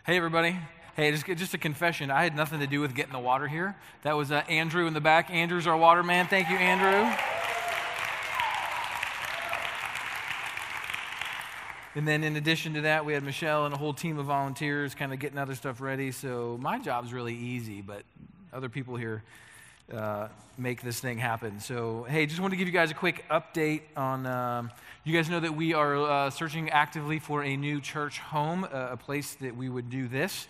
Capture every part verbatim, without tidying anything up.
Hey, everybody. Hey, just, just a confession. I had nothing to do with getting the water here. That was uh, Andrew in the back. Andrew's our water man. Thank you, Andrew. And then in addition to that, we had Michelle and a whole team of volunteers kind of getting other stuff ready. So my job's really easy, but other people here uh, make this thing happen. So, hey, just wanted to give you guys a quick update on, um, you guys know that we are uh, searching actively for a new church home, uh, a place that we would do this.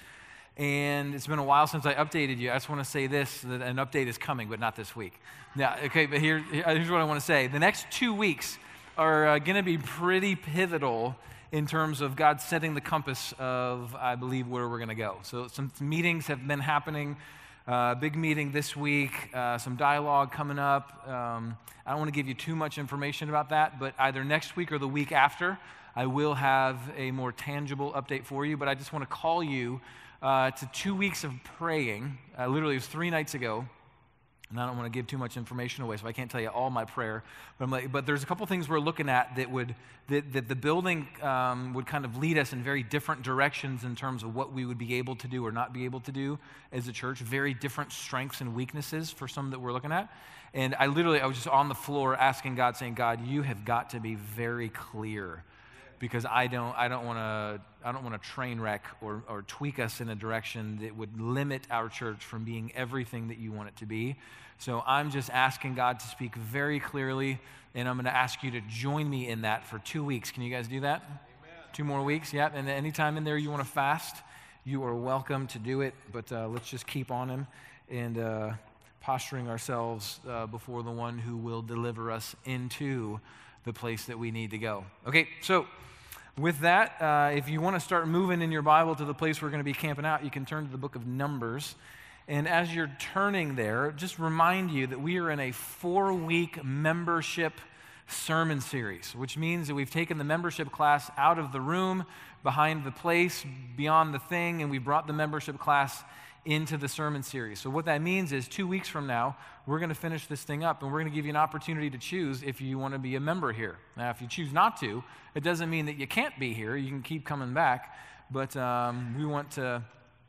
And it's been a while since I updated you. I just want to say this, that an update is coming, but not this week. Yeah, okay, but here, here's what I want to say. The next two weeks are uh, going to be pretty pivotal in terms of God setting the compass of, I believe, where we're going to go. So some meetings have been happening. Uh, big meeting this week, uh, some dialogue coming up. Um, I don't want to give you too much information about that, but either next week or the week after, I will have a more tangible update for you. But I just want to call you uh, to two weeks of praying. Uh, literally, it was three nights ago. And I don't want to give too much information away, so I can't tell you all my prayer. But, I'm like, but there's a couple things we're looking at that would that, that the building um, would kind of lead us in very different directions in terms of what we would be able to do or not be able to do as a church. Very different strengths and weaknesses for some that we're looking at. And I literally, I was just on the floor asking God, saying, God, you have got to be very clear, because I don't, I don't want to, I don't want to train wreck or, or tweak us in a direction that would limit our church from being everything that you want it to be. So I'm just asking God to speak very clearly, and I'm going to ask you to join me in that for two weeks. Can you guys do that? Amen. Two more weeks, yeah. And anytime in there you want to fast, you are welcome to do it. But uh, let's just keep on him and uh, posturing ourselves uh, before the one who will deliver us into the place that we need to go. Okay, so with that, uh, if you want to start moving in your Bible to the place we're going to be camping out, you can turn to the book of Numbers. And as you're turning there, just remind you that we are in a four-week membership sermon series, which means that we've taken the membership class out of the room, behind the place, beyond the thing, and we brought the membership class into the sermon series. So what that means is two weeks from now, we're going to finish this thing up, and we're going to give you an opportunity to choose if you want to be a member here. Now, if you choose not to, it doesn't mean that you can't be here. You can keep coming back, but um, we want to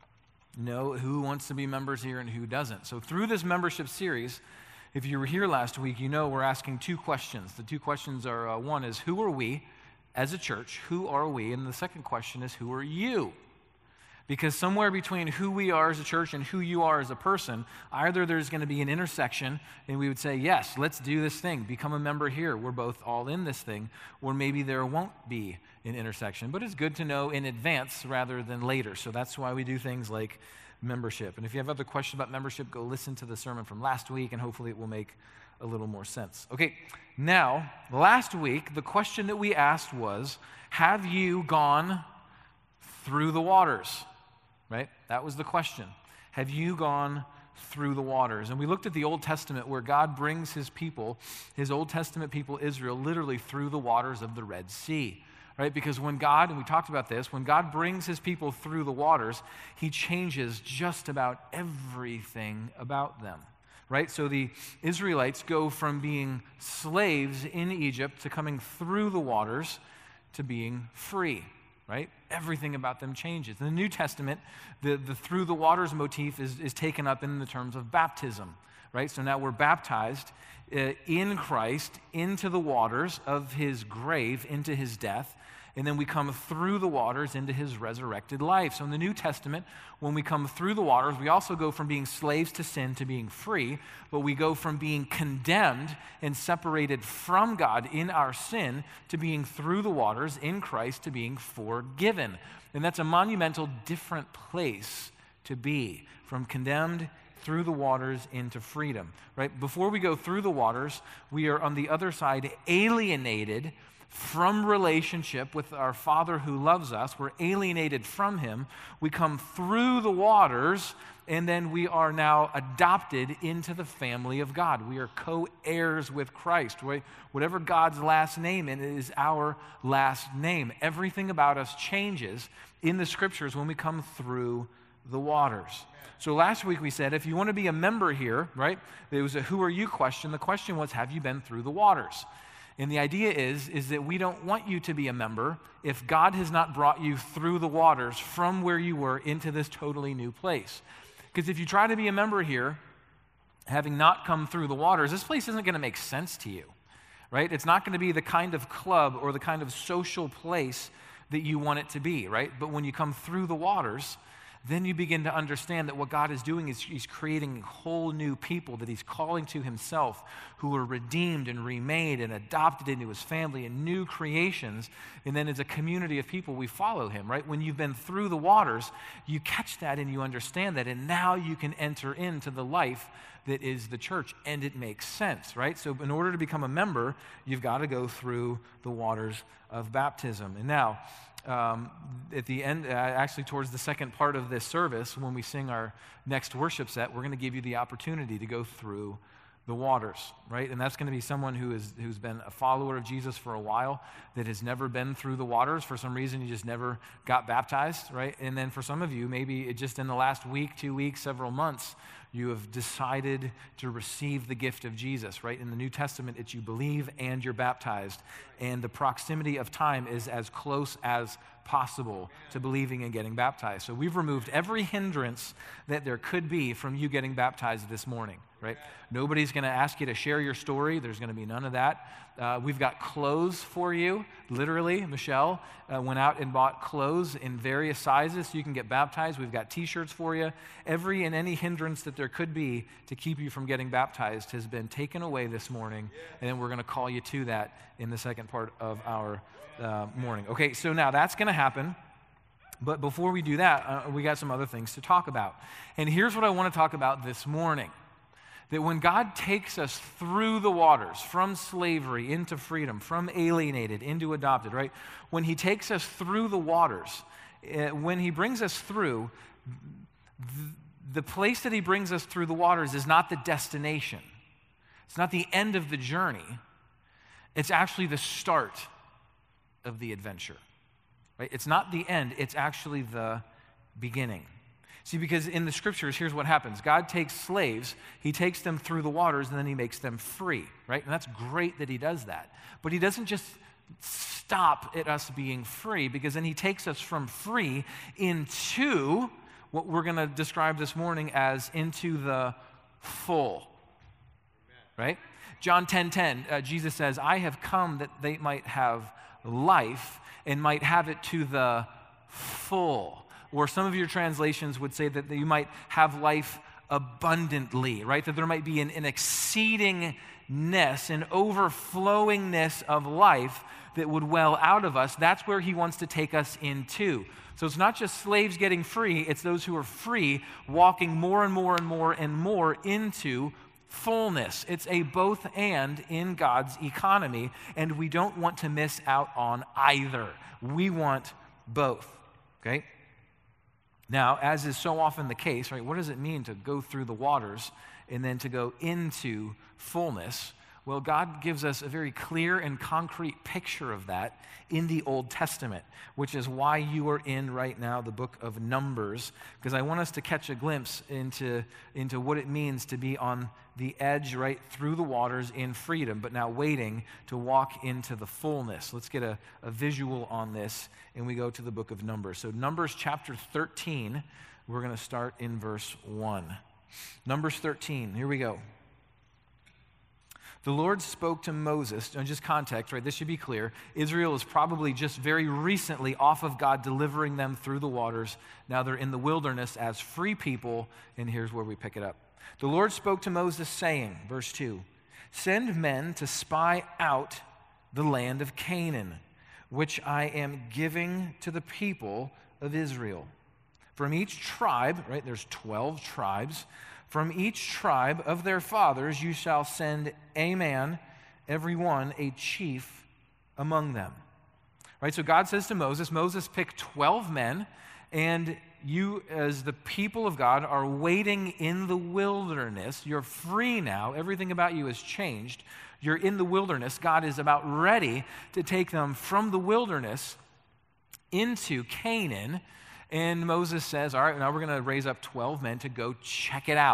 know who wants to be members here and who doesn't. So through this membership series, if you were here last week, you know we're asking two questions. The two questions are, uh, one is, who are we as a church? Who are we? And the second question is, who are you? Because somewhere between who we are as a church and who you are as a person, either there's going to be an intersection and we would say, yes, let's do this thing, become a member here, we're both all in this thing, or maybe there won't be an intersection. But it's good to know in advance rather than later. So that's why we do things like membership. And if you have other questions about membership, go listen to the sermon from last week and hopefully it will make a little more sense. Okay, now, last week, the question that we asked was, have you gone through the waters? Right? That was the question. Have you gone through the waters? And we looked at the Old Testament where God brings his people, his Old Testament people, Israel, literally through the waters of the Red Sea. Right? Because when God, and we talked about this, when God brings his people through the waters, he changes just about everything about them. Right? So the Israelites go from being slaves in Egypt to coming through the waters to being free. Right? Everything about them changes. In the New Testament, the, the through the waters motif is, is taken up in the terms of baptism. Right? So now we're baptized uh, in Christ into the waters of his grave, into his death, and then we come through the waters into his resurrected life. So in the New Testament, when we come through the waters, we also go from being slaves to sin to being free, but we go from being condemned and separated from God in our sin to being through the waters in Christ to being forgiven. And that's a monumental different place to be, from condemned through the waters into freedom. Right? Before we go through the waters, we are on the other side alienated from relationship with our Father who loves us. We're alienated from him. We come through the waters, and then we are now adopted into the family of God. We are co-heirs with Christ. Whatever God's last name is our last name. Everything about us changes in the scriptures when we come through the waters. So last week we said, if you want to be a member here, right, there was a who are you question. The question was, have you been through the waters? And the idea is, is that we don't want you to be a member if God has not brought you through the waters from where you were into this totally new place. Because if you try to be a member here, having not come through the waters, this place isn't going to make sense to you, right? It's not going to be the kind of club or the kind of social place that you want it to be, right? But when you come through the waters, then you begin to understand that what God is doing is he's creating whole new people that he's calling to himself, who are redeemed and remade and adopted into his family and new creations. And then as a community of people, we follow him, right? When you've been through the waters, you catch that and you understand that. And now you can enter into the life that is the church, and it makes sense, right? So in order to become a member, you've got to go through the waters of baptism. And now, Um, at the end, uh, actually towards the second part of this service, when we sing our next worship set, we're going to give you the opportunity to go through the waters, right? And that's going to be someone who is, who's been a follower of Jesus for a while, that has never been through the waters. For some reason, you just never got baptized, right? And then for some of you, maybe it just in the last week, two weeks, several months, you have decided to receive the gift of Jesus, right? In the New Testament, it's you believe and you're baptized. And the proximity of time is as close as possible to believing and getting baptized. So we've removed every hindrance that there could be from you getting baptized this morning, right? Nobody's going to ask you to share your story. There's going to be none of that. Uh, we've got clothes for you. Literally, Michelle uh, went out and bought clothes in various sizes so you can get baptized. We've got t-shirts for you. Every and any hindrance that there could be to keep you from getting baptized has been taken away this morning, and then we're going to call you to that in the second part of our uh, morning. Okay, so now that's going to happen. But before we do that, uh, we got some other things to talk about. And here's what I want to talk about this morning. That when God takes us through the waters, from slavery into freedom, from alienated into adopted, right? When he takes us through the waters, uh, when he brings us through, th- the place that he brings us through the waters is not the destination. It's not the end of the journey. It's actually the start of the adventure, right? It's not the end. It's actually the beginning. See, because in the scriptures, here's what happens. God takes slaves, he takes them through the waters, and then he makes them free, right? And that's great that he does that. But he doesn't just stop at us being free, because then he takes us from free into what we're going to describe this morning as into the full, right? John ten ten, uh, Jesus says, I have come that they might have life and might have it to the full. Or some of your translations would say that you might have life abundantly, right? That there might be an, an exceedingness, an overflowingness of life that would well out of us. That's where he wants to take us into. So it's not just slaves getting free, it's those who are free walking more and more and more and more into fullness. It's a both and in God's economy, and we don't want to miss out on either. We want both, okay? Now, as is so often the case, right, what does it mean to go through the waters and then to go into fullness? Well, God gives us a very clear and concrete picture of that in the Old Testament, which is why you are in right now the book of Numbers, because I want us to catch a glimpse into, into what it means to be on the edge right through the waters in freedom, but now waiting to walk into the fullness. Let's get a, a visual on this, and we go to the book of Numbers. So Numbers chapter thirteen, we're going to start in verse one. Numbers thirteen, here we go. The Lord spoke to Moses, and just context, right? This should be clear. Israel is probably just very recently off of God delivering them through the waters. Now they're in the wilderness as free people, and here's where we pick it up. The Lord spoke to Moses, saying, verse two, send men to spy out the land of Canaan, which I am giving to the people of Israel. From each tribe, right, there's twelve tribes, from each tribe of their fathers you shall send a man, every one a chief among them. Right, so God says to Moses, Moses, pick twelve men, and you as the people of God are waiting in the wilderness. You're free now. Everything about you has changed. You're in the wilderness. God is about ready to take them from the wilderness into Canaan. And Moses says, all right, now we're going to raise up twelve men to go check it out.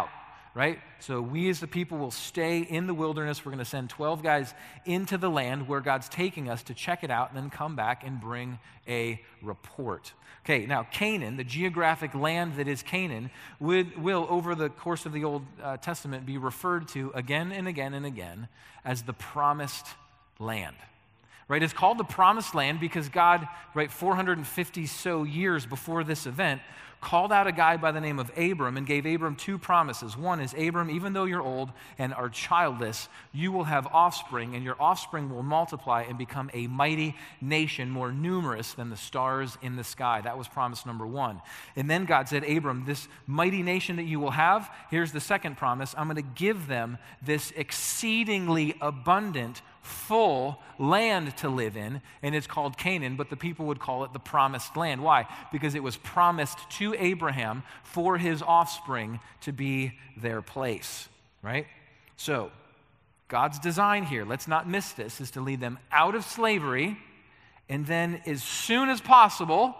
right? So we as the people will stay in the wilderness. We're going to send twelve guys into the land where God's taking us to check it out and then come back and bring a report. Okay, now Canaan, the geographic land that is Canaan, would, will, over the course of the Old uh, Testament, be referred to again and again and again as the promised land. Right? It's called the promised land because God, right, four hundred fifty so years before this event, called out a guy by the name of Abram and gave Abram two promises. One is, Abram, even though you're old and are childless, you will have offspring, and your offspring will multiply and become a mighty nation, more numerous than the stars in the sky. That was promise number one. And then God said, Abram, this mighty nation that you will have, here's the second promise. I'm going to give them this exceedingly abundant, full land to live in, and it's called Canaan, but the people would call it the promised land. Why? Because it was promised to Abraham for his offspring to be their place, right? So, God's design here, let's not miss this, is to lead them out of slavery and then as soon as possible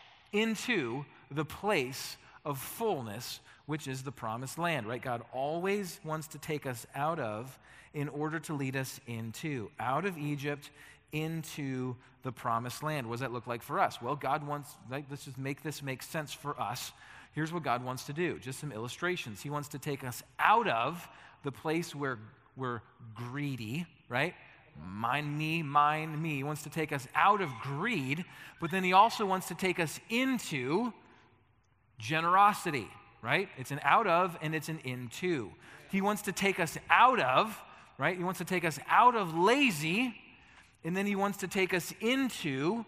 into the place of fullness, which is the promised land, right? God always wants to take us out of in order to lead us into, out of Egypt into the promised land. What does that look like for us? Well, God wants, like, let's just make this make sense for us. Here's what God wants to do, just some illustrations. He wants to take us out of the place where we're greedy, right? Mine me, mine me. He wants to take us out of greed, but then he also wants to take us into generosity, right? It's an out of and it's an into. He wants to take us out of, right? He wants to take us out of lazy, and then he wants to take us into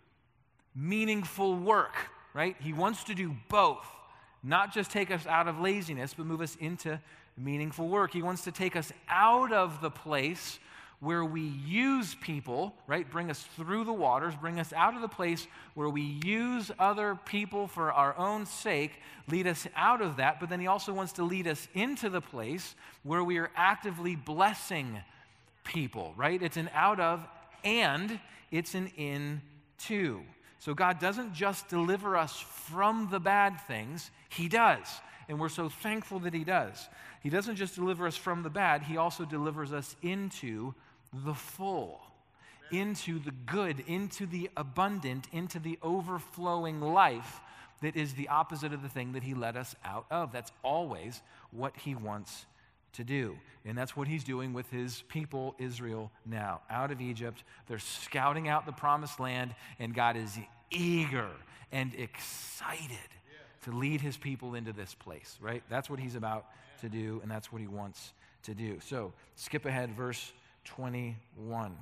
meaningful work, right? He wants to do both, not just take us out of laziness, but move us into meaningful work. He wants to take us out of the place where we use people, right? Bring us through the waters, bring us out of the place where we use other people for our own sake, lead us out of that, but then he also wants to lead us into the place where we are actively blessing people, right? It's an out of and it's an into. So God doesn't just deliver us from the bad things, he does. And we're so thankful that he does. He doesn't just deliver us from the bad, he also delivers us into the full, into the good, into the abundant, into the overflowing life that is the opposite of the thing that he let us out of. That's always what he wants to do. And that's what he's doing with his people, Israel, now. Out of Egypt, they're scouting out the promised land, and God is eager and excited to lead his people into this place, right? That's what he's about to do, and that's what he wants to do. So, skip ahead, verse twenty-one.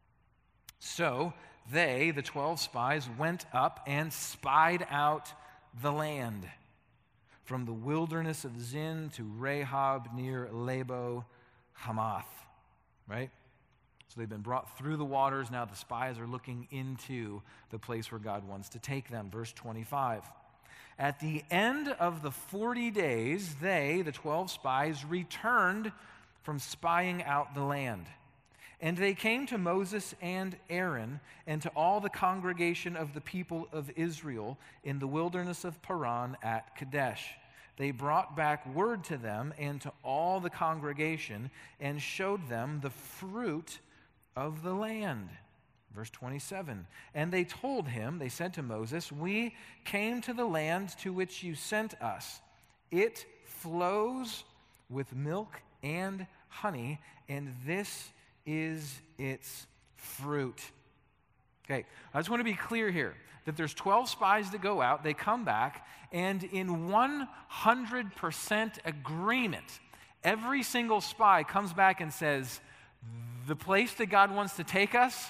So, they, the twelve spies, went up and spied out the land from the wilderness of Zin to Rahab near Lebo Hamath, right? So they've been brought through the waters. Now the spies are looking into the place where God wants to take them. Verse twenty-five. At the end of the forty days, they, the twelve spies, returned from spying out the land. And they came to Moses and Aaron and to all the congregation of the people of Israel in the wilderness of Paran at Kadesh. They brought back word to them and to all the congregation and showed them the fruit of the land. Verse twenty-seven, and they told him, they said to Moses, we came to the land to which you sent us. It flows with milk and honey, and this is its fruit. Okay, I just want to be clear here that there's twelve spies that go out, they come back, and in one hundred percent agreement, every single spy comes back and says, the place that God wants to take us,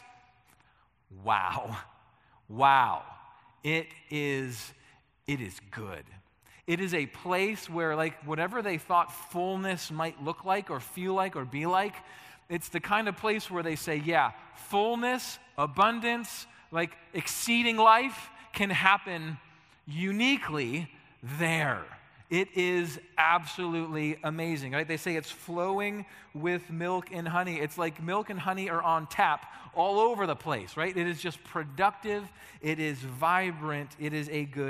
wow, wow, it is, it is good. It is a place where, like, whatever they thought fullness might look like or feel like or be like, it's the kind of place where they say, yeah, fullness, abundance, like exceeding life can happen uniquely there. It is absolutely amazing, right? They say it's flowing with milk and honey. It's like milk and honey are on tap all over the place, right? It is just productive. It is vibrant. It is a good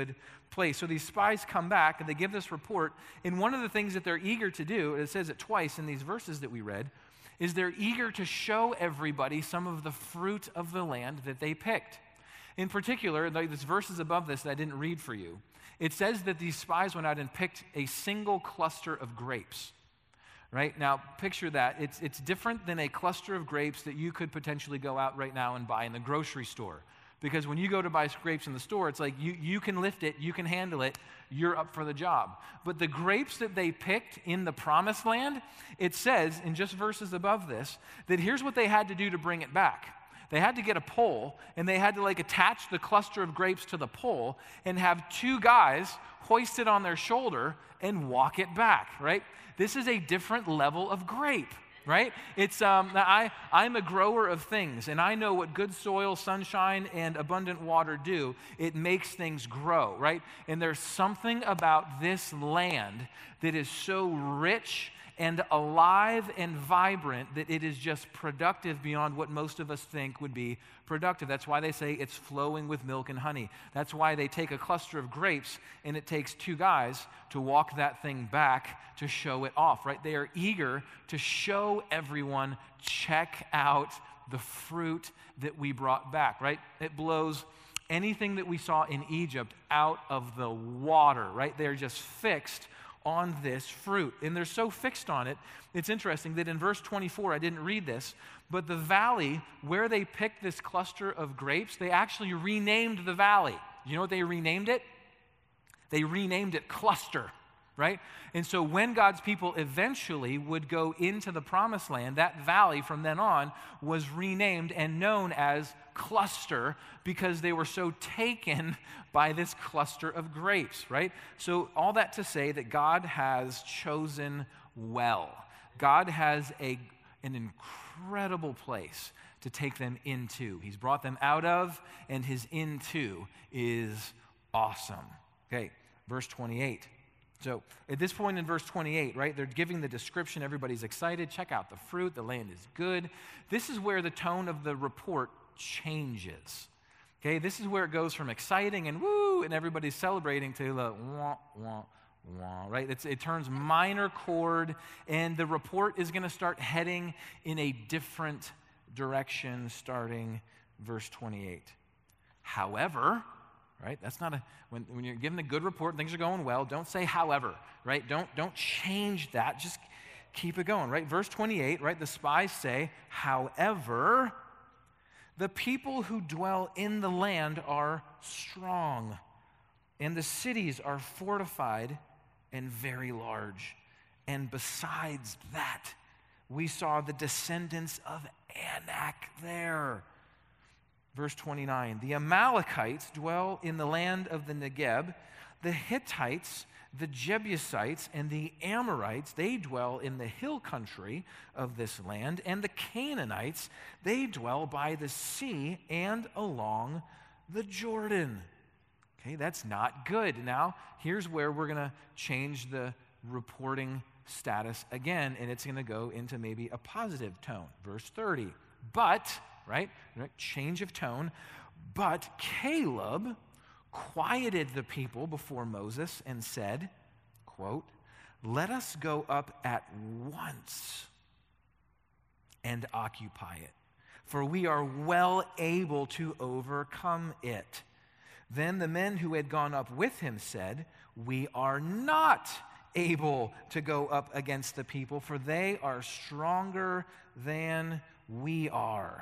place. So these spies come back and they give this report. And one of the things that they're eager to do, and it says it twice in these verses that we read, is they're eager to show everybody some of the fruit of the land that they picked. In particular, there's verses above this that I didn't read for you. It says that these spies went out and picked a single cluster of grapes. Right? Now, picture that. It's, it's different than a cluster of grapes that you could potentially go out right now and buy in the grocery store. Because when you go to buy grapes in the store, it's like you, you can lift it, you can handle it, you're up for the job. But the grapes that they picked in the promised land, it says in just verses above this, that here's what they had to do to bring it back. They had to get a pole, and they had to like attach the cluster of grapes to the pole and have two guys hoist it on their shoulder and walk it back, right? This is a different level of grape, right? It's um, I, I'm a grower of things, and I know what good soil, sunshine, and abundant water do. It makes things grow, right? And there's something about this land that is so rich and alive and vibrant that it is just productive beyond what most of us think would be productive. That's why they say it's flowing with milk and honey. That's why they take a cluster of grapes and it takes two guys to walk that thing back to show it off, right? They are eager to show everyone, check out the fruit that we brought back, right? It blows anything that we saw in Egypt out of the water, right? They're just fixed on this fruit. And they're so fixed on it, it's interesting that in verse twenty-four, I didn't read this, but the valley where they picked this cluster of grapes, they actually renamed the valley. You know what they renamed it? They renamed it Cluster, right? And so when God's people eventually would go into the promised land, that valley from then on was renamed and known as Cluster because they were so taken by this cluster of grapes, right? So all that to say that God has chosen well. God has a, an incredible place to take them into. He's brought them out of, and his into is awesome. Okay, verse twenty-eight. So at this point in verse twenty-eight, right, they're giving the description. Everybody's excited. Check out the fruit. The land is good. This is where the tone of the report changes. Okay, this is where it goes from exciting and woo, and everybody's celebrating to the wah, wah, wah, right? It's, it turns minor chord, and the report is going to start heading in a different direction starting verse twenty-eight. However, right? That's not a, when, when you're given a good report and things are going well, don't say however, right? Don't, don't change that. Just keep it going, right? Verse twenty-eight, right? The spies say, however, the people who dwell in the land are strong, and the cities are fortified and very large. And besides that, we saw the descendants of Anak there. Verse twenty-nine, the Amalekites dwell in the land of the Negeb. The Hittites, the Jebusites, and the Amorites, they dwell in the hill country of this land. And the Canaanites, they dwell by the sea and along the Jordan. Okay, that's not good. Now, here's where we're going to change the reporting status again, and it's going to go into maybe a positive tone. Verse thirty, but... Right? Change of tone. But Caleb quieted the people before Moses and said, quote, let us go up at once and occupy it, for we are well able to overcome it. Then the men who had gone up with him said, we are not able to go up against the people, for they are stronger than we are.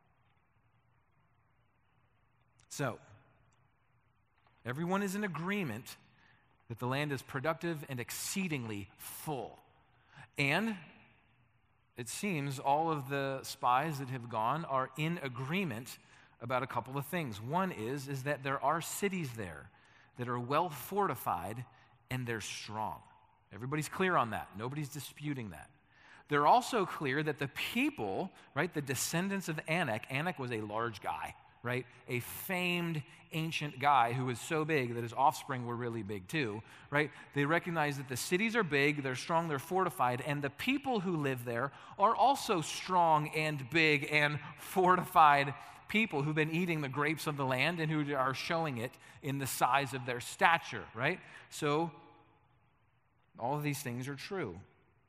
So, everyone is in agreement that the land is productive and exceedingly full. And it seems all of the spies that have gone are in agreement about a couple of things. One is, is that there are cities there that are well fortified and they're strong. Everybody's clear on that. Nobody's disputing that. They're also clear that the people, right, the descendants of Anak, Anak was a large guy, right? A famed ancient guy who was so big that his offspring were really big too, right? They recognize that the cities are big, they're strong, they're fortified, and the people who live there are also strong and big and fortified people who've been eating the grapes of the land and who are showing it in the size of their stature, right? So all of these things are true.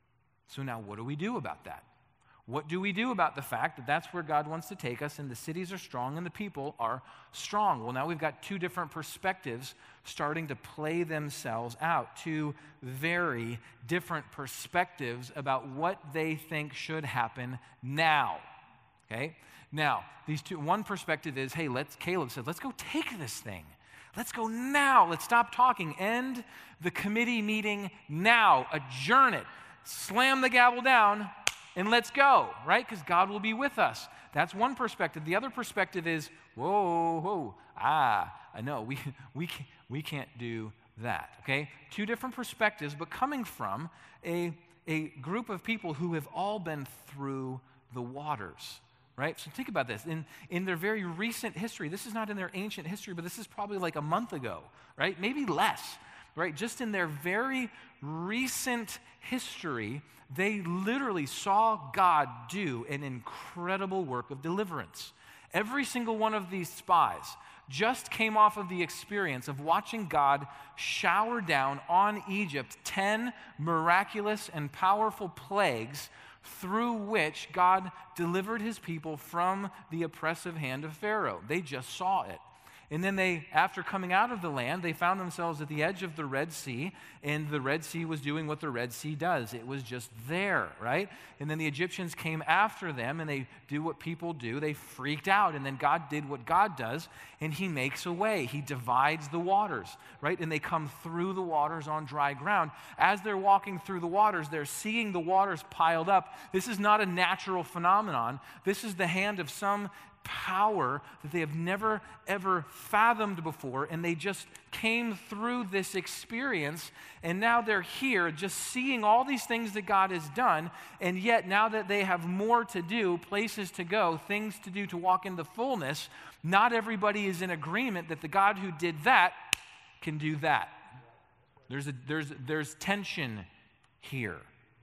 So now what do we do about that? What do we do about the fact that that's where God wants to take us, and the cities are strong and the people are strong? Well, now we've got two different perspectives starting to play themselves out, two very different perspectives about what they think should happen now, okay? Now, these two, one perspective is, hey, let's, Caleb said, let's go take this thing. Let's go now. Let's stop talking. End the committee meeting now. Adjourn it. Slam the gavel down. And let's go, right? Because God will be with us. That's one perspective. The other perspective is, whoa, whoa, ah, I know, we, we, we can't do that, okay? Two different perspectives, but coming from a, a group of people who have all been through the waters, right? So think about this. In, in their very recent history, this is not in their ancient history, but this is probably like a month ago, right? Maybe less, right? Just in their very recent history, they literally saw God do an incredible work of deliverance. Every single one of these spies just came off of the experience of watching God shower down on Egypt ten miraculous and powerful plagues through which God delivered his people from the oppressive hand of Pharaoh. They just saw it. And then they, after coming out of the land, they found themselves at the edge of the Red Sea, and the Red Sea was doing what the Red Sea does. It was just there, right? And then the Egyptians came after them, and they do what people do. They freaked out, and then God did what God does, and he makes a way. He divides the waters, right? And they come through the waters on dry ground. As they're walking through the waters, they're seeing the waters piled up. This is not a natural phenomenon. This is the hand of some power that they have never, ever fathomed before, and they just came through this experience, and now they're here just seeing all these things that God has done, and yet now that they have more to do, places to go, things to do to walk into fullness, not everybody is in agreement that the God who did that can do that. There's a, there's, there's tension here.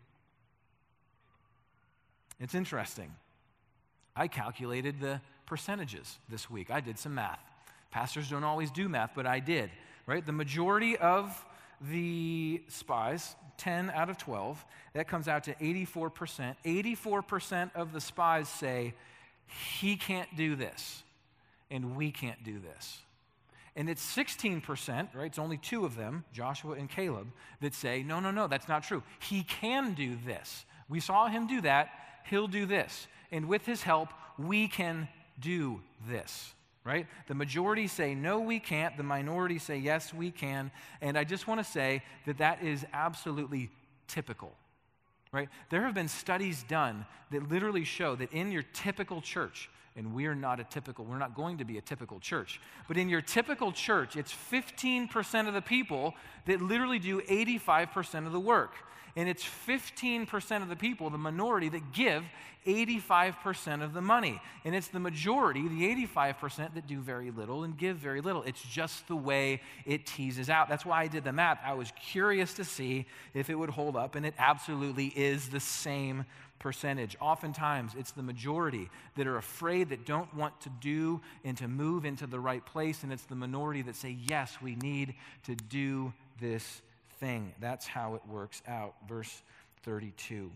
It's interesting. I calculated the percentages this week. I did some math. Pastors don't always do math, but I did, right? The majority of the spies, ten out of twelve, that comes out to eighty-four percent. eighty-four percent of the spies say, he can't do this, and we can't do this. And it's sixteen percent, right? It's only two of them, Joshua and Caleb, that say, no, no, no, that's not true. He can do this. We saw him do that. He'll do this. And with his help, we can do this, right? The majority say, no, we can't. The minority say, yes, we can. And I just want to say that that is absolutely typical, right? There have been studies done that literally show that in your typical church, and we're not a typical, we're not going to be a typical church, but in your typical church, it's fifteen percent of the people that literally do eighty-five percent of the work. And it's fifteen percent of the people, the minority, that give eighty-five percent of the money. And it's the majority, the eighty-five percent, that do very little and give very little. It's just the way it teases out. That's why I did the math. I was curious to see if it would hold up, and it absolutely is the same percentage. Oftentimes, it's the majority that are afraid, that don't want to do and to move into the right place, and it's the minority that say, yes, we need to do this thing. That's how it works out. Verse thirty-two.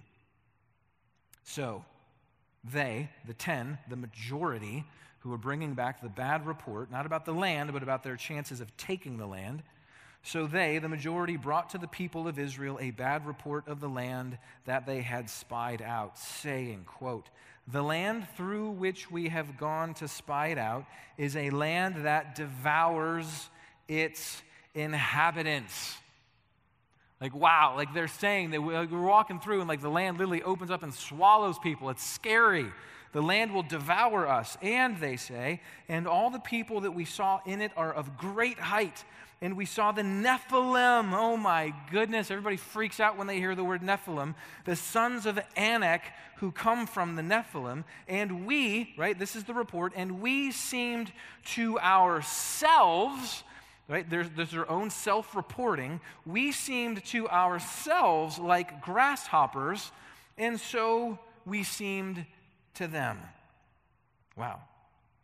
So, they, the ten, the majority, who are bringing back the bad report, not about the land, but about their chances of taking the land. So they, the majority, brought to the people of Israel a bad report of the land that they had spied out, saying, quote, the land through which we have gone to spy it out is a land that devours its inhabitants. Like, wow, like they're saying that we're walking through and like the land literally opens up and swallows people. It's scary. The land will devour us. And they say, and all the people that we saw in it are of great height. And we saw the Nephilim. Oh my goodness. Everybody freaks out when they hear the word Nephilim. The sons of Anak who come from the Nephilim. And we, right, this is the report, and we seemed to ourselves, right, there's, there's their own self-reporting, we seemed to ourselves like grasshoppers, and so we seemed to them. Wow.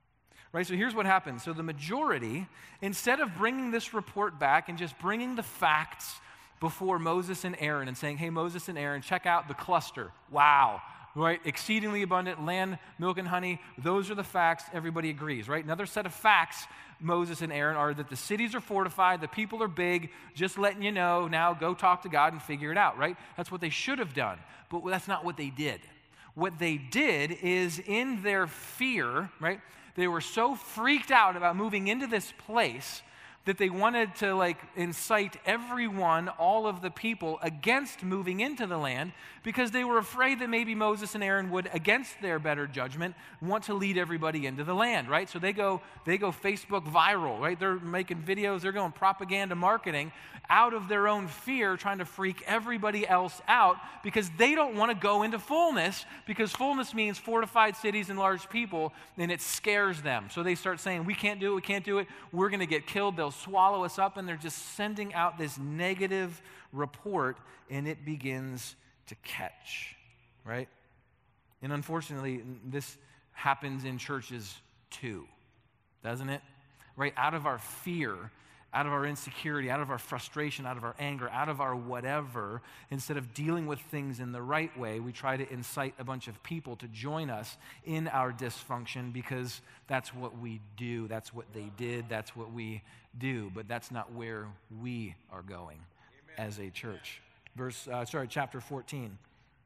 Right, so here's what happens. So the majority, instead of bringing this report back and just bringing the facts before Moses and Aaron and saying, hey, Moses and Aaron, check out the cluster. Wow, right? Exceedingly abundant land, milk and honey. Those are the facts. Everybody agrees, right? Another set of facts, Moses and Aaron, are that the cities are fortified, the people are big, just letting you know, now go talk to God and figure it out, right? That's what they should have done, but that's not what they did. What they did is in their fear, right? They were so freaked out about moving into this place that they wanted to like incite everyone, all of the people, against moving into the land because they were afraid that maybe Moses and Aaron would, against their better judgment, want to lead everybody into the land, right? So they go, they go Facebook viral, right? They're making videos, they're going propaganda marketing out of their own fear, trying to freak everybody else out because they don't want to go into fullness, because fullness means fortified cities and large people, and it scares them. So they start saying, we can't do it, we can't do it, we're going to get killed, they'll swallow us up, and they're just sending out this negative report, and it begins to catch, right? And unfortunately, this happens in churches too, doesn't it? Right? Out of our fear, out of our insecurity, out of our frustration, out of our anger, out of our whatever, instead of dealing with things in the right way, we try to incite a bunch of people to join us in our dysfunction because that's what we do, that's what they did, that's what we do, but that's not where we are going Amen. As a church. Verse, uh, sorry, chapter fourteen.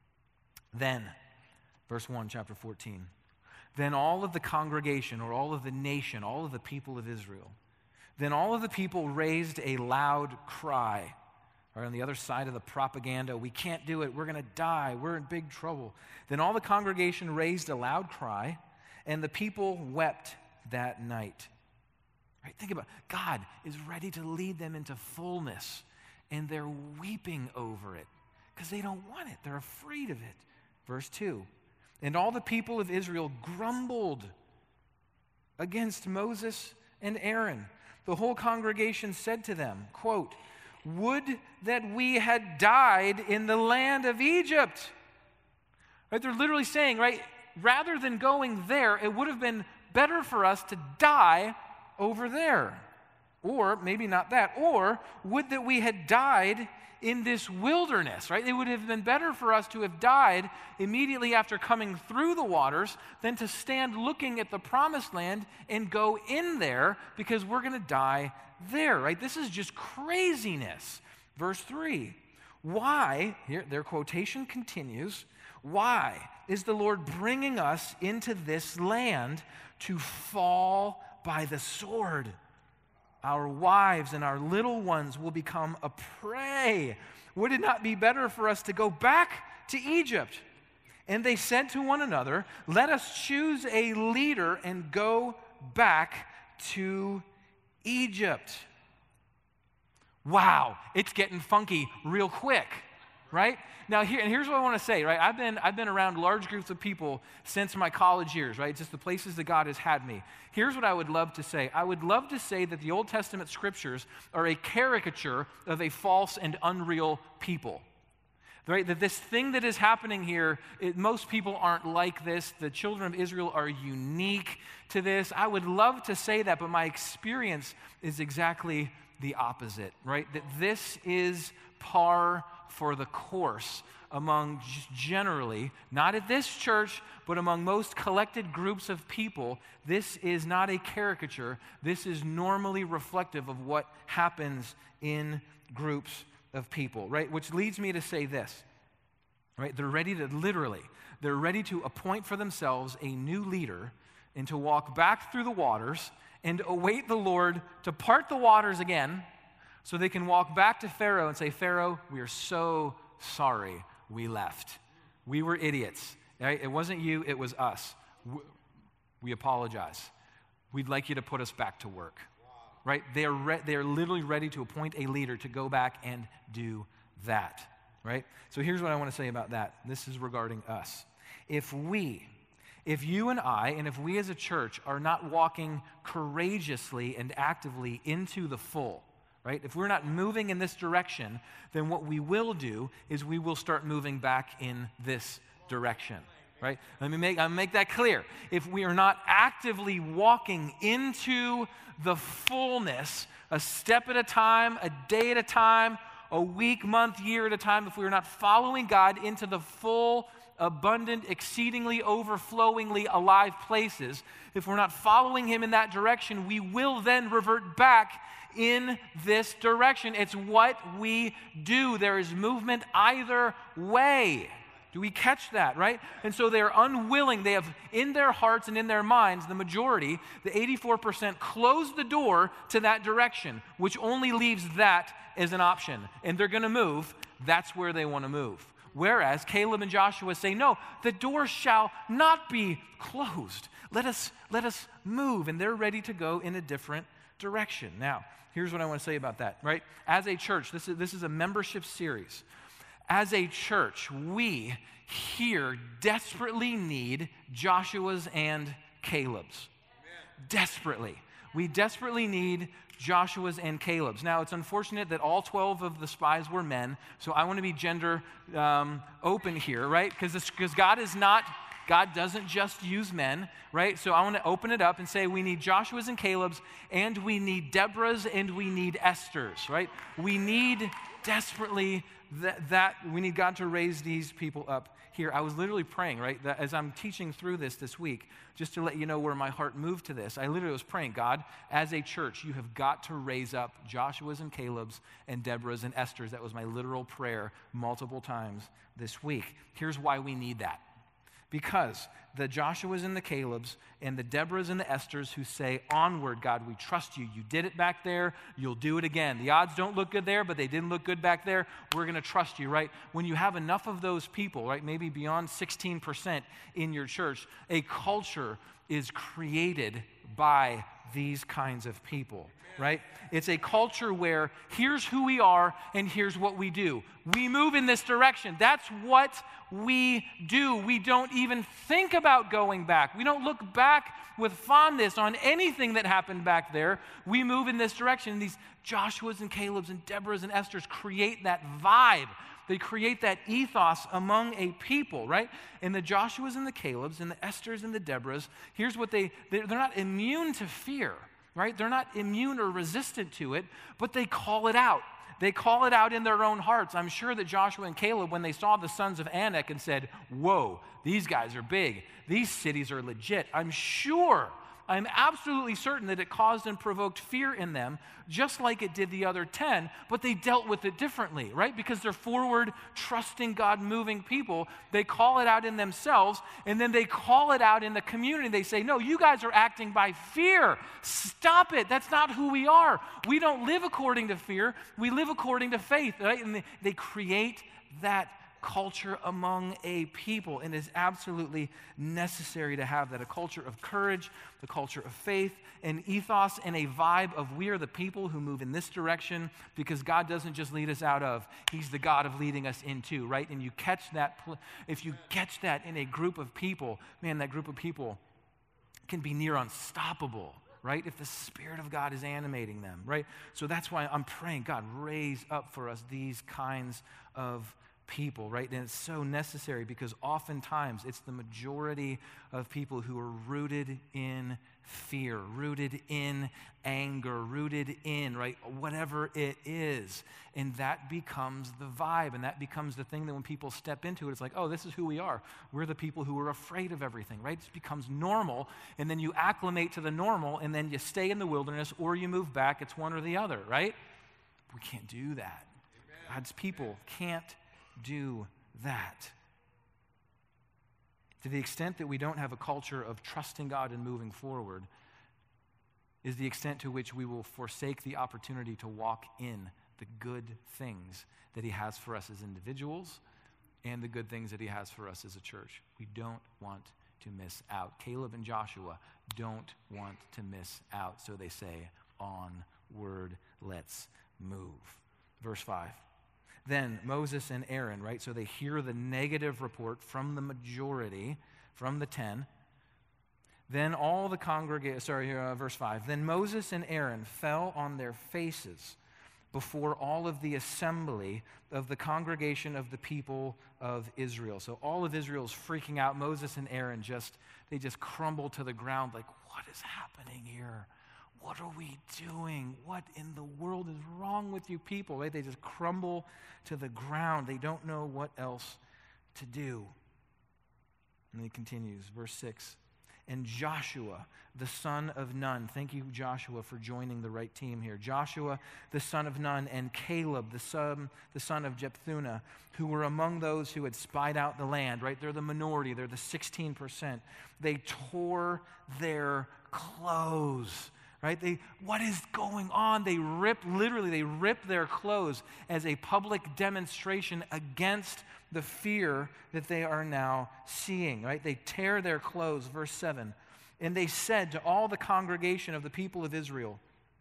Then, verse one, chapter fourteen. Then all of the congregation, or all of the nation, all of the people of Israel, then all of the people raised a loud cry. Right, on the other side of the propaganda, we can't do it, we're going to die, we're in big trouble. Then all the congregation raised a loud cry, and the people wept that night. Right, think about it. God is ready to lead them into fullness, and they're weeping over it because they don't want it. They're afraid of it. Verse two, and all the people of Israel grumbled against Moses and Aaron. The whole congregation said to them, quote, would that we had died in the land of Egypt. Right, they're literally saying, right, rather than going there, it would have been better for us to die over there. Or maybe not that. Or would that we had died in this wilderness, right? It would have been better for us to have died immediately after coming through the waters than to stand looking at the promised land and go in there because we're going to die there, right? This is just craziness. Verse three, why, here their quotation continues, why is the Lord bringing us into this land to fall by the sword? Our wives and our little ones will become a prey. Would it not be better for us to go back to Egypt? And they said to one another, let us choose a leader and go back to Egypt. Wow, it's getting funky real quick, right? Now, here, and here's what I want to say, right? I've been, I've been around large groups of people since my college years, right? Just the places that God has had me. Here's what I would love to say. I would love to say that the Old Testament scriptures are a caricature of a false and unreal people, right? That this thing that is happening here, it, most people aren't like this. The children of Israel are unique to this. I would love to say that, but my experience is exactly the opposite, right? That this is par for the course among generally, not at this church, but among most collected groups of people. This is not a caricature. This is normally reflective of what happens in groups of people, right? Which leads me to say this, right? They're ready to literally, they're ready to appoint for themselves a new leader and to walk back through the waters and await the Lord to part the waters again, so they can walk back to Pharaoh and say, Pharaoh, we are so sorry we left. We were idiots. Right? It wasn't you, it was us. We apologize. We'd like you to put us back to work. Right? They are, re- they are literally ready to appoint a leader to go back and do that. Right? So here's what I want to say about that. This is regarding us. If we, if you and I, and if we as a church are not walking courageously and actively into the full, right? If we're not moving in this direction, then what we will do is we will start moving back in this direction, right? Let me make, I'll make that clear. If we are not actively walking into the fullness, a step at a time, a day at a time, a week, month, year at a time, if we are not following God into the full, abundant, exceedingly, overflowingly alive places, if we're not following him in that direction, we will then revert back in this direction. It's what we do. There is movement either way. Do we catch that, right? And so they're unwilling. They have in their hearts and in their minds, the majority, the eighty-four percent, closed the door to that direction, which only leaves that as an option. And they're going to move. That's where they want to move. Whereas Caleb and Joshua say, no, the door shall not be closed. Let us, let us move. And they're ready to go in a different direction. Now, here's what I want to say about that, right? As a church, this is, this is a membership series. As a church, we here desperately need Joshua's and Caleb's. Amen. Desperately. We desperately need Joshua's and Caleb's. Now, it's unfortunate that all twelve of the spies were men, so I want to be gender um, open here, right? Because God is not, God doesn't just use men, right? So I want to open it up and say we need Joshua's and Caleb's, and we need Deborah's, and we need Esther's, right? We need desperately that, that we need God to raise these people up here. I was literally praying, right, that as I'm teaching through this this week, just to let you know where my heart moved to this, I literally was praying, God, as a church, you have got to raise up Joshua's and Caleb's and Deborah's and Esther's. That was my literal prayer multiple times this week. Here's why we need that. Because the Joshua's and the Caleb's and the Deborah's and the Esther's who say, onward, God, we trust you. You did it back there. You'll do it again. The odds don't look good there, but they didn't look good back there. We're going to trust you, right? When you have enough of those people, right, maybe beyond sixteen percent in your church, a culture is created by these kinds of people, right? It's a culture where here's who we are and here's what we do. We move in this direction. That's what we do. We don't even think about going back. We don't look back with fondness on anything that happened back there. We move in this direction. These Joshua's and Caleb's and Deborah's and Esther's create that vibe. They create that ethos among a people, right? And the Joshua's and the Caleb's and the Esther's and the Deborah's, here's what they, they're not immune to fear, right? They're not immune or resistant to it, but they call it out. They call it out in their own hearts. I'm sure that Joshua and Caleb, when they saw the sons of Anak and said, whoa, these guys are big. These cities are legit. I'm sure, I'm absolutely certain that it caused and provoked fear in them, just like it did the other ten, but they dealt with it differently, right? Because they're forward, trusting God, moving people. They call it out in themselves, and then they call it out in the community. They say, no, you guys are acting by fear. Stop it. That's not who we are. We don't live according to fear. We live according to faith, right? And they, they create that culture among a people, and it's absolutely necessary to have that, a culture of courage, the culture of faith, an ethos and a vibe of we are the people who move in this direction because God doesn't just lead us out of, he's the God of leading us into, right? And you catch that, if you catch that in a group of people, man, that group of people can be near unstoppable, right? If the Spirit of God is animating them, right? So that's why I'm praying, God, raise up for us these kinds of people, right? And it's so necessary because oftentimes it's the majority of people who are rooted in fear, rooted in anger, rooted in, right, whatever it is. And that becomes the vibe, and that becomes the thing that when people step into it, it's like, oh, this is who we are. We're the people who are afraid of everything, right? It becomes normal, and then you acclimate to the normal, and then you stay in the wilderness or you move back. It's one or the other, right? We can't do that. Amen. God's people can't do that. To the extent that we don't have a culture of trusting God and moving forward is the extent to which we will forsake the opportunity to walk in the good things that he has for us as individuals and the good things that he has for us as a church. We don't want to miss out. Caleb and Joshua don't want to miss out, so they say, onward, let's move. Verse five. Then Moses and Aaron, right? So they hear the negative report from the majority, from the ten. Then all the congregation, sorry, here, uh, verse five. Then Moses and Aaron fell on their faces before all of the assembly of the congregation of the people of Israel. So all of Israel is freaking out. Moses and Aaron just, they just crumble to the ground like, what is happening here? What are we doing? What in the world is wrong with you people? Right? They just crumble to the ground. They don't know what else to do. And he continues, verse six. And Joshua, the son of Nun, thank you, Joshua, for joining the right team here. Joshua, the son of Nun, and Caleb, the son, the son of Jephunneh, who were among those who had spied out the land, right? They're the minority. They're the sixteen percent. They tore their clothes, right? They, what is going on? They rip, literally, they rip their clothes as a public demonstration against the fear that they are now seeing, right? They tear their clothes, verse seven. And they said to all the congregation of the people of Israel,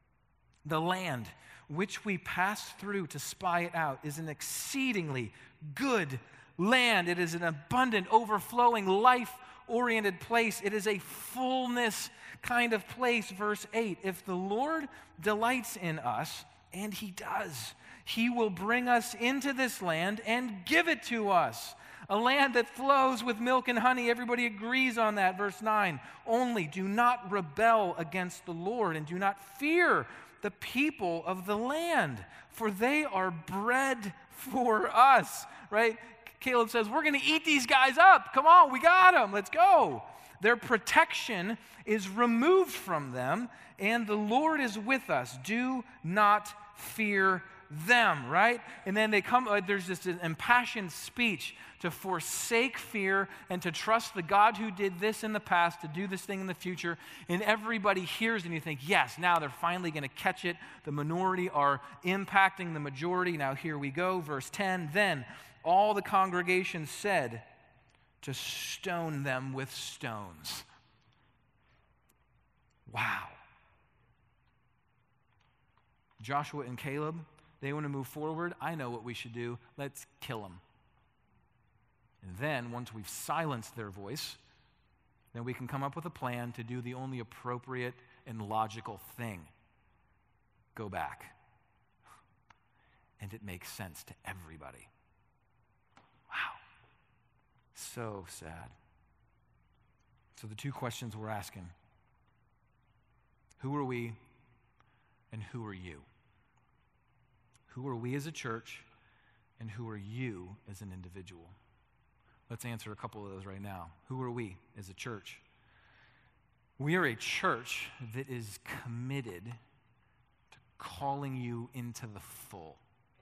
the land which we passed through to spy it out is an exceedingly good land. It is an abundant, overflowing, life-oriented place. It is a fullness kind of place, verse eight. If the Lord delights in us, and he does, he will bring us into this land and give it to us. A land that flows with milk and honey. Everybody agrees on that. Verse nine. Only do not rebel against the Lord and do not fear the people of the land, for they are bread for us. Right? Caleb says, we're going to eat these guys up. Come on, we got them. Let's go. Their protection is removed from them, and the Lord is with us. Do not fear them, right? And then they come, uh, there's this impassioned speech to forsake fear and to trust the God who did this in the past to do this thing in the future. And everybody hears and you think, yes, now they're finally going to catch it. The minority are impacting the majority. Now here we go, verse ten. Then all the congregation said to stone them with stones. Wow. Joshua and Caleb, they want to move forward. I know what we should do. Let's kill them. And then, once we've silenced their voice, then we can come up with a plan to do the only appropriate and logical thing. Go back. And it makes sense to everybody. Wow. So sad. So the two questions we're asking: who are we and who are you? Who are we as a church, and who are you as an individual? Let's answer a couple of those right now. Who are we as a church? We are a church that is committed to calling you into the full.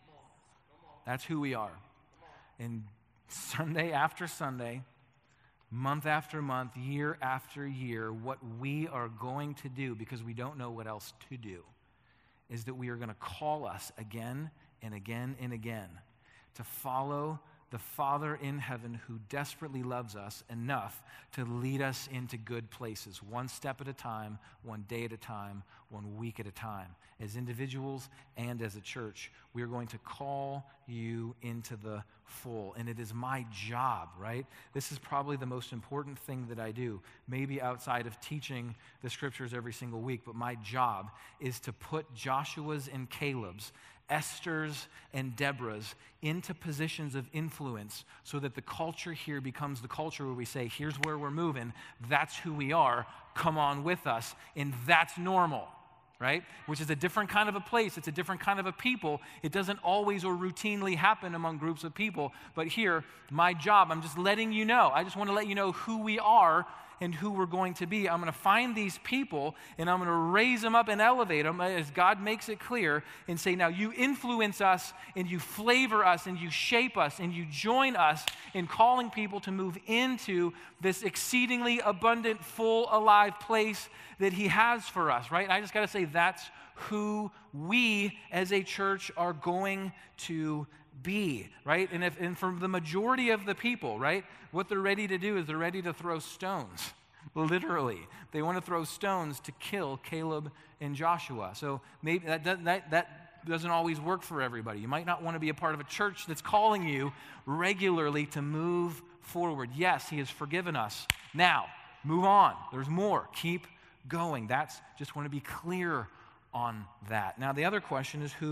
That's who we are. And Sunday after Sunday, month after month, year after year, what we are going to do, because we don't know what else to do, is that we are going to call us again and again and again to follow the Father in heaven who desperately loves us enough to lead us into good places, one step at a time, one day at a time, one week at a time. As individuals and as a church, we are going to call you into the full. And it is my job, right? This is probably the most important thing that I do, maybe outside of teaching the scriptures every single week, but my job is to put Joshua's and Caleb's, Esther's and Deborah's into positions of influence so that the culture here becomes the culture where we say, here's where we're moving, that's who we are, come on with us, and that's normal, right? Which is a different kind of a place, it's a different kind of a people. It doesn't always or routinely happen among groups of people, but here, my job, I'm just letting you know, I just want to let you know who we are and who we're going to be. I'm going to find these people and I'm going to raise them up and elevate them as God makes it clear and say, now you influence us and you flavor us and you shape us and you join us in calling people to move into this exceedingly abundant, full, alive place that he has for us, right? I just got to say that's who we as a church are going to be, right? And if and for the majority of the people, right, what they're ready to do is they're ready to throw stones. Literally. They want to throw stones to kill Caleb and Joshua. So maybe that that that doesn't always work for everybody. You might not want to be a part of a church that's calling you regularly to move forward. Yes, he has forgiven us. Now, move on. There's more. Keep going. That's just want to be clear on that. Now, the other question is, who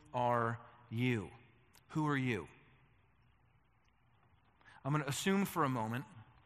are you? Who are you? I'm going to assume for a moment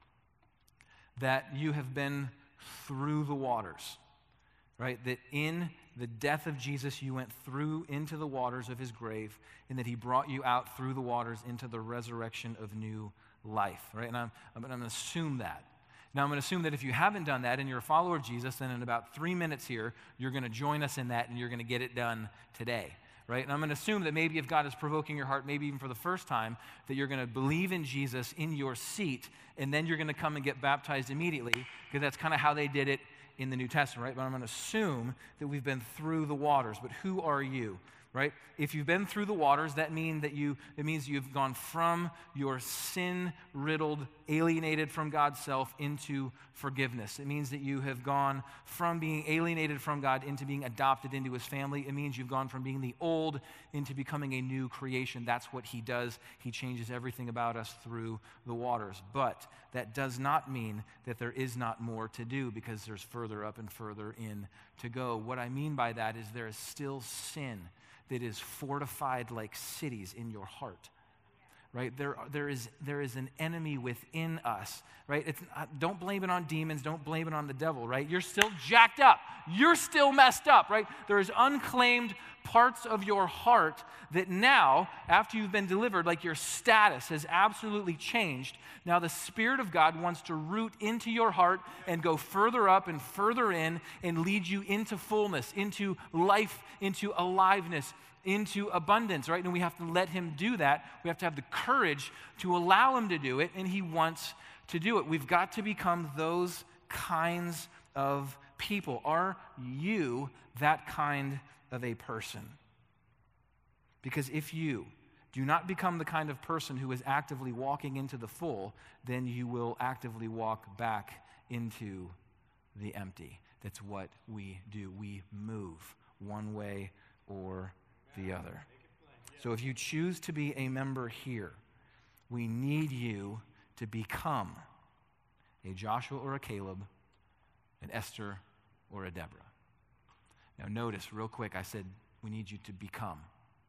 that you have been through the waters, right? That in the death of Jesus, you went through into the waters of his grave, and that he brought you out through the waters into the resurrection of new life, right? And I'm, I'm, I'm going to assume that. Now, I'm going to assume that if you haven't done that and you're a follower of Jesus, then in about three minutes here, you're going to join us in that and you're going to get it done today, right? And I'm going to assume that maybe if God is provoking your heart, maybe even for the first time, that you're going to believe in Jesus in your seat, and then you're going to come and get baptized immediately, because that's kind of how they did it in the New Testament, right? But I'm going to assume that we've been through the waters. But who are you, right? If you've been through the waters, that mean that you it means you've gone from your sin-riddled, alienated from God's self into forgiveness. It means that you have gone from being alienated from God into being adopted into his family. It means you've gone from being the old into becoming a new creation. That's what he does. He changes everything about us through the waters. But that does not mean that there is not more to do, because there's further up and further in to go. What I mean by that is there is still sin that is fortified like cities in your heart, right? There, there is, there is an enemy within us, right? It's, don't blame it on demons. Don't blame it on the devil, right? You're still jacked up. You're still messed up, right? There is unclaimed parts of your heart that now, after you've been delivered, like your status has absolutely changed. Now the Spirit of God wants to root into your heart and go further up and further in and lead you into fullness, into life, into aliveness, into abundance, right? And we have to let him do that. We have to have the courage to allow him to do it, and he wants to do it. We've got to become those kinds of people. Are you that kind of a person? Because if you do not become the kind of person who is actively walking into the full, then you will actively walk back into the empty. That's what we do. We move one way or the other. So if you choose to be a member here, we need you to become a Joshua or a Caleb, an Esther or a Deborah. Now notice real quick, I said we need you to become.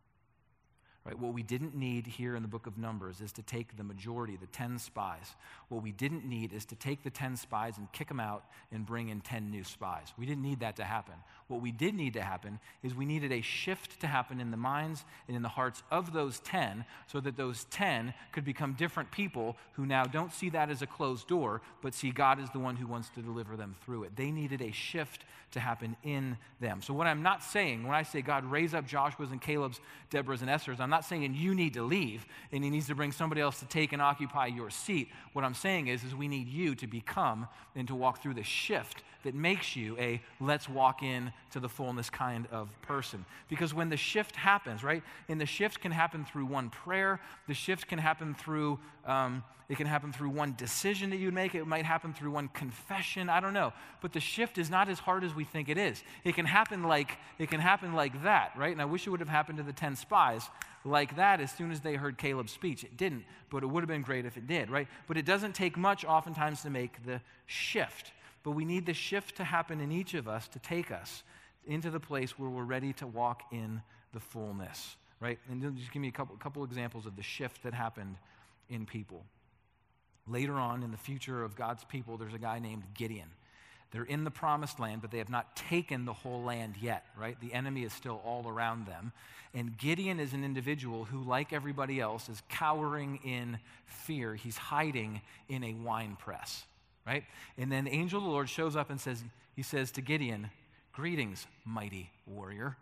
Right? What we didn't need here in the book of Numbers is to take the majority, the ten spies. What we didn't need is to take the ten spies and kick them out and bring in ten new spies. We didn't need that to happen. What we did need to happen is we needed a shift to happen in the minds and in the hearts of those ten, so that those ten could become different people who now don't see that as a closed door, but see God as the one who wants to deliver them through it. They needed a shift to happen in them. So what I'm not saying, when I say God raise up Joshua's and Caleb's, Deborah's and Esther's, I'm not saying you need to leave and he needs to bring somebody else to take and occupy your seat. What I'm saying is, is we need you to become and to walk through the shift that makes you a let's walk in to the fullness kind of person. Because when the shift happens, right, and the shift can happen through one prayer, the shift can happen through, um, it can happen through one decision that you make, it might happen through one confession, I don't know. But the shift is not as hard as we think it is. It can happen like, it can happen like that, right? And I wish it would have happened to the ten spies like that as soon as they heard Caleb's speech. It didn't, but it would have been great if it did, right? But it doesn't take much oftentimes to make the shift. But we need the shift to happen in each of us to take us into the place where we're ready to walk in the fullness, right? And just give me a couple, couple examples of the shift that happened in people. Later on in the future of God's people, there's a guy named Gideon. They're in the promised land, but they have not taken the whole land yet, right? The enemy is still all around them. And Gideon is an individual who, like everybody else, is cowering in fear. He's hiding in a wine press, right? And then the angel of the Lord shows up and says, he says to Gideon, "Greetings, mighty warrior."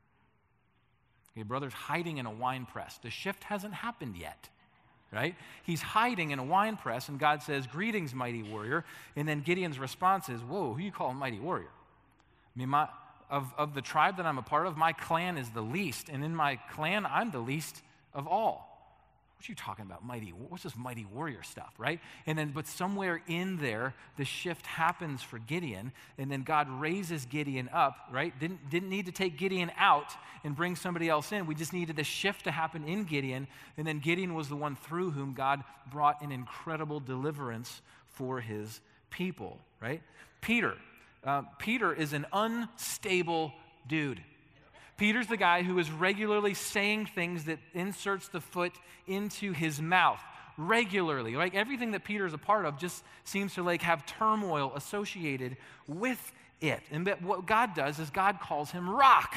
Okay, brother's hiding in a wine press. The shift hasn't happened yet. Right? He's hiding in a wine press, and God says, "Greetings, mighty warrior." And then Gideon's response is, "Whoa, who you call a mighty warrior?" I mean, my, of, of the tribe that I'm a part of, my clan is the least, and in my clan, I'm the least of all. What are you talking about, mighty? What's this mighty warrior stuff, right? And then, but somewhere in there, the shift happens for Gideon, and then God raises Gideon up, right? Didn't, didn't need to take Gideon out and bring somebody else in. We just needed the shift to happen in Gideon, and then Gideon was the one through whom God brought an incredible deliverance for his people, right? Peter. Uh, Peter is an unstable dude. Peter's the guy who is regularly saying things that inserts the foot into his mouth. Regularly. Like everything that Peter is a part of just seems to like have turmoil associated with it. And what God does is God calls him rock.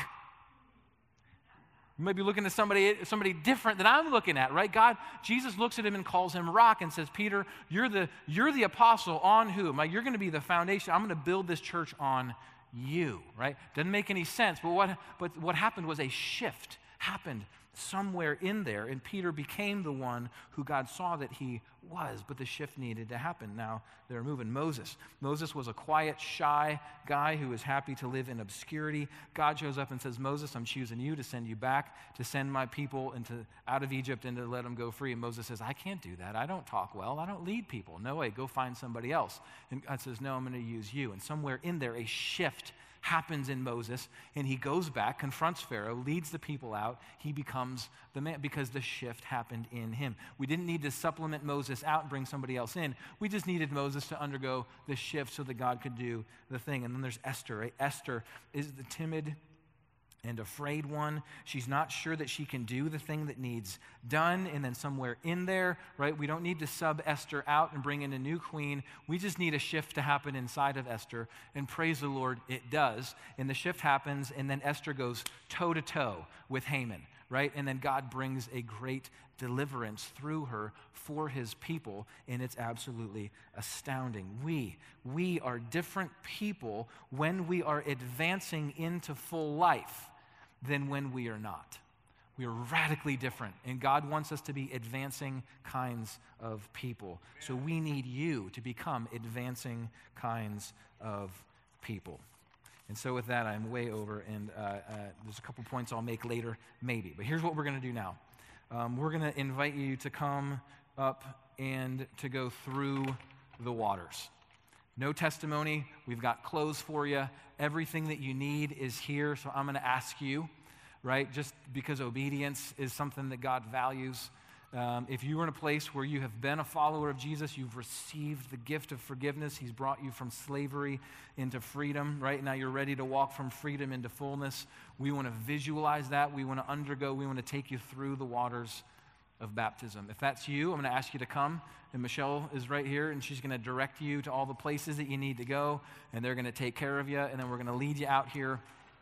You might be looking at somebody, somebody different than I'm looking at, right? God, Jesus looks at him and calls him rock and says, Peter, you're the, you're the apostle on whom? Like, you're going to be the foundation. I'm going to build this church on you, right? Doesn't make any sense. But what, but what happened was a shift happened somewhere in there, and Peter became the one who God saw that he was, but the shift needed to happen. Now they're moving Moses. Moses was a quiet, shy guy who was happy to live in obscurity. God shows up and says, Moses, I'm choosing you to send you back, to send my people into out of Egypt and to let them go free. And Moses says, I can't do that. I don't talk well. I don't lead people. No way, go find somebody else. And God says, no, I'm going to use you. And somewhere in there, a shift happens in Moses, and he goes back, confronts Pharaoh, leads the people out. He becomes the man because the shift happened in him. We didn't need to supplement Moses out and bring somebody else in. We just needed Moses to undergo the shift so that God could do the thing. And then there's Esther. Right? Esther is the timid and afraid one. She's not sure that she can do the thing that needs done. And then somewhere in there, right, we don't need to sub Esther out and bring in a new queen. We just need a shift to happen inside of Esther. And praise the Lord, it does. And the shift happens, and then Esther goes toe-to-toe with Haman, right? And then God brings a great deliverance through her for his people, and it's absolutely astounding. We, we are different people when we are advancing into full life than when we are not. We are radically different, and God wants us to be advancing kinds of people. So we need you to become advancing kinds of people. And so with that, I'm way over, and uh, uh, there's a couple points I'll make later, maybe. But here's what we're going to do now. Um, we're going to invite you to come up and to go through the waters. No testimony. We've got clothes for you. Everything that you need is here. So I'm going to ask you, right, just because obedience is something that God values. Um, if you are in a place where you have been a follower of Jesus, you've received the gift of forgiveness. He's brought you from slavery into freedom. Right now you're ready to walk from freedom into fullness. We want to visualize that. We want to undergo. We want to take you through the waters of baptism. If that's you, I'm going to ask you to come. And Michelle is right here, and she's going to direct you to all the places that you need to go. And they're going to take care of you. And then we're going to lead you out here,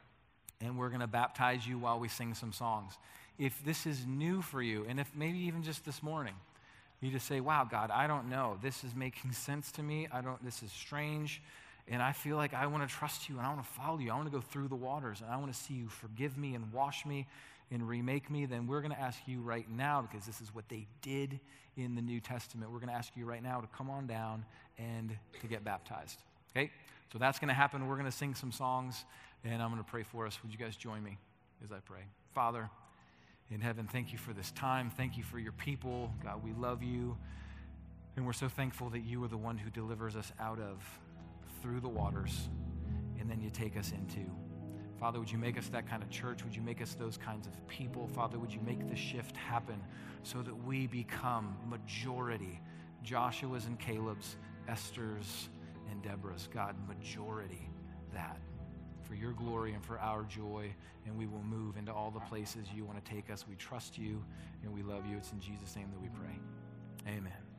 and we're going to baptize you while we sing some songs. If this is new for you, and if maybe even just this morning, you just say, wow, God, I don't know. This is making sense to me. I don't, this is strange. And I feel like I want to trust you, and I want to follow you. I want to go through the waters, and I want to see you forgive me and wash me and remake me. Then we're going to ask you right now, because this is what they did in the New Testament. We're going to ask you right now to come on down and to get baptized. Okay? So that's going to happen. We're going to sing some songs, and I'm going to pray for us. Would you guys join me as I pray? Father, in heaven, thank you for this time. Thank you for your people. God, we love you. And we're so thankful that you are the one who delivers us out of, through the waters, and then you take us into. Father, would you make us that kind of church? Would you make us those kinds of people? Father, would you make the shift happen so that we become majority, Joshua's and Caleb's, Esther's and Deborah's, God, majority that. For your glory and for our joy, and we will move into all the places you want to take us. We trust you and we love you. It's in Jesus' name that we pray. Amen.